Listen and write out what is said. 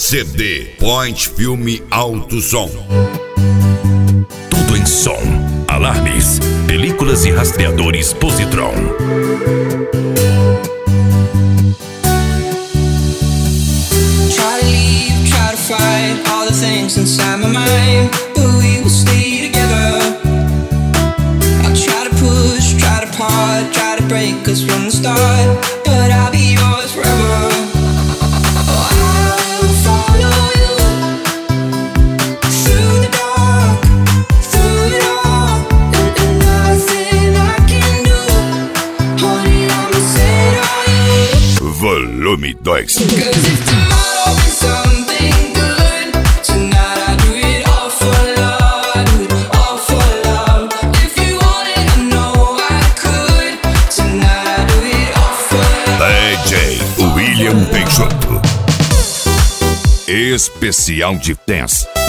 CD Point Filme Alto Som. Tudo em som, alarmes, películas e rastreadores Positron. Try to leave, try to fight all the things inside my mind, but we will stay together. I'll try to push, try to part, try to break us from the start, but I'll be yours forever. Volume 2. DJ William Peixoto. Especial de Dance.